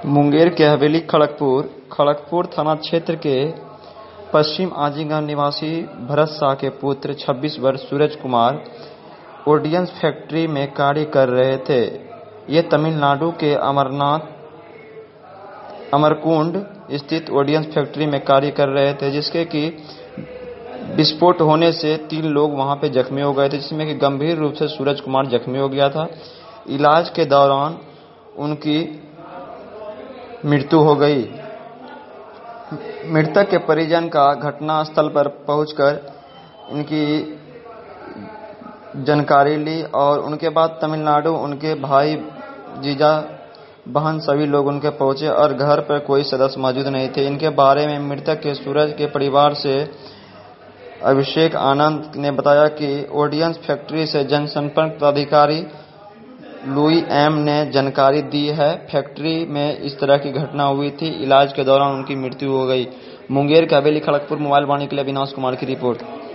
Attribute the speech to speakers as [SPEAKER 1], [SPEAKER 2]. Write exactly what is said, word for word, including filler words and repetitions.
[SPEAKER 1] मुंगेर के हवेली खड़गपुर खड़गपुर थाना क्षेत्र के पश्चिम आजीगंज निवासी भरत शाह के पुत्र छब्बीस वर्ष सूरज कुमार ऑर्डिनेंस फैक्ट्री में कार्य कर रहे थे। ये तमिलनाडु के अमरनाथ अमरकुंड स्थित ऑर्डिनेंस फैक्ट्री में कार्य कर रहे थे, जिसके कि विस्फोट होने से तीन लोग वहां पे जख्मी हो गए थे, जिसमें कि गंभीर रूप से सूरज कुमार जख्मी हो गया था। इलाज के दौरान उनकी मृत्यु हो गई। मृतक के परिजन का घटना स्थल पर पहुंचकर इनकी जानकारी ली और उनके बाद तमिलनाडु उनके भाई, जीजा, बहन सभी लोग उनके पहुंचे और घर पर कोई सदस्य मौजूद नहीं थे। इनके बारे में मृतक के सूरज के परिवार से अभिषेक आनंद ने बताया कि ऑर्डिनेंस फैक्ट्री से जनसंपर्क पदाधिकारी लुई एम ने जानकारी दी है। फैक्ट्री में इस तरह की घटना हुई थी। इलाज के दौरान उनकी मृत्यु हो गई। मुंगेर के हवेली खड़गपुर मोबाइल वाणी के लिए अविनाश कुमार की रिपोर्ट।